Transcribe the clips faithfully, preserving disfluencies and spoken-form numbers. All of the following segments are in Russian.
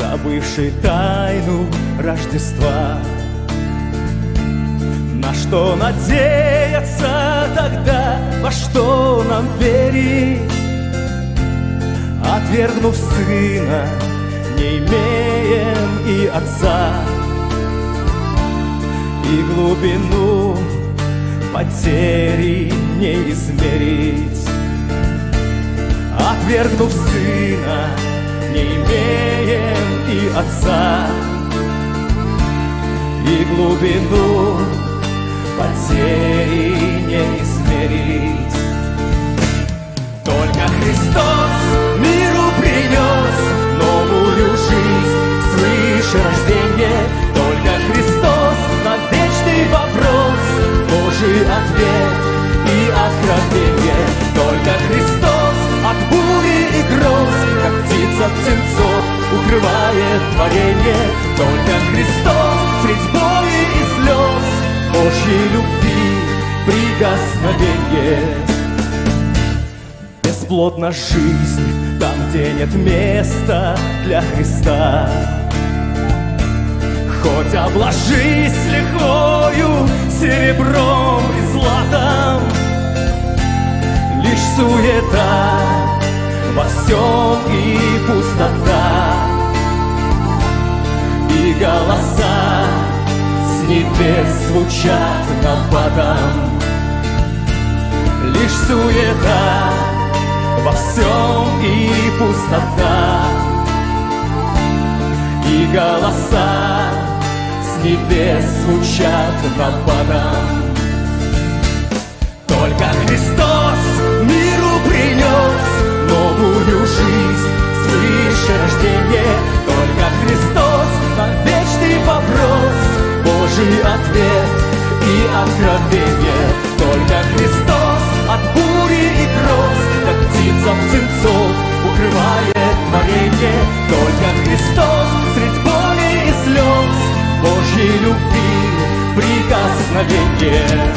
забывший тайну Рождества. На что надеяться тогда, во что нам верить? Отвергнув сына, не имеем и отца, и глубину потери не измерить. Отвергнув сына, не имеем и отца, и глубину потери не измерить. Только Христос миру принес новую жизнь, свыше рождения. Только Христос на вечный вопрос Божий ответ и откровение. Только Христос от бури и гроз, как птица птенцов, укрывает творение. Только Христос средь боли и слез, Божьей любви прикосновение. Бесплодна жизнь там, где нет места для Христа. Хоть обложись лихвою, серебром и златом, лишь суета во всем и пустота, и голоса с небес звучат набатом. Лишь суета во всем и пустота, и голоса с небес звучат набатом. Только Христос миру принес новую жизнь, свыше рождения. Только Христос на вечный вопрос Божий ответ и откровение. Только Христос от бури и гроз, как птица птенцов, укрывает творение. Только Христос средь боли и слез, Божьей любви прикосновение.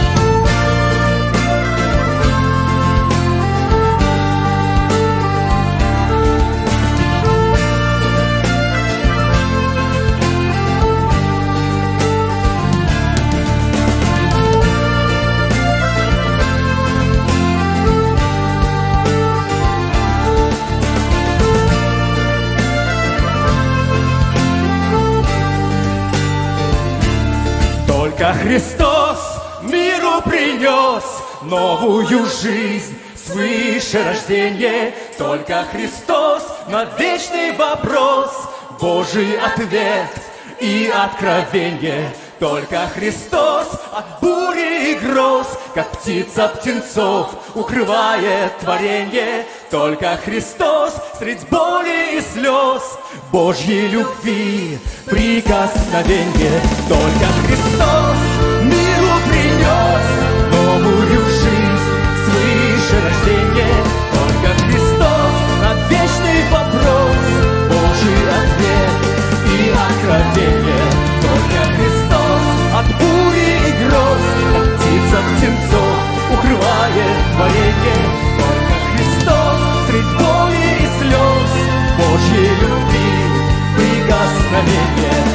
Только Христос миру принес новую жизнь, свыше рождения. Только Христос на вечный вопрос Божий ответ и откровение. Только Христос от бури и гроз, как птица птенцов, укрывает творение. Только Христос средь боли и слез, Божьей любви прикосновение. Только Христос миру принес новую жизнь, свыше рождения. Только Христос на вечный вопрос Божий ответ и откровение. Только Христос от бури и гроз, как птица птенцов, укрывает творение. Только Христос средь боли и слез, Божьей любви прикосновение.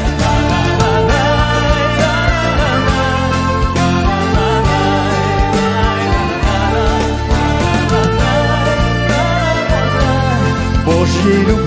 Божьей любви